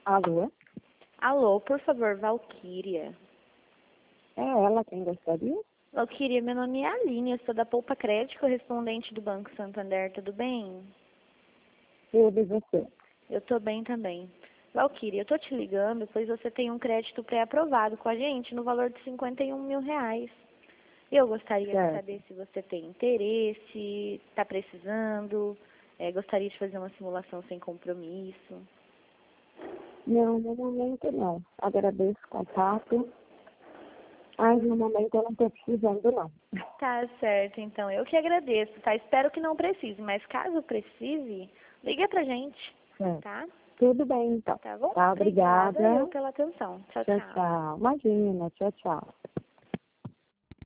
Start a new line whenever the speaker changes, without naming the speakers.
Alô?
Alô, por favor, Valquíria.
É ela quem gostaria?
Valquíria, meu nome é Aline, eu sou da Poupa Crédito, correspondente do Banco Santander, tudo bem?
Tudo e você?
Eu tô bem também. Valquíria, eu tô te ligando, pois você tem um crédito pré-aprovado com a gente no valor de R$ 51.000. Eu gostaria de
Certo.
saber se você tem interesse, está precisando, gostaria de fazer uma simulação sem compromisso.
Não, no momento não. Agradeço o contato, mas no momento eu não estou precisando não.
Tá certo, então. Eu que agradeço, tá? Espero que não precise, mas caso precise, liga pra gente,
Certo.
tá?
Tudo bem então.
Tá bom?
Tá,
Obrigada
obrigada.
eu pela atenção. Tchau,
Tchau,
tchau.
tchau. Imagina, tchau, tchau.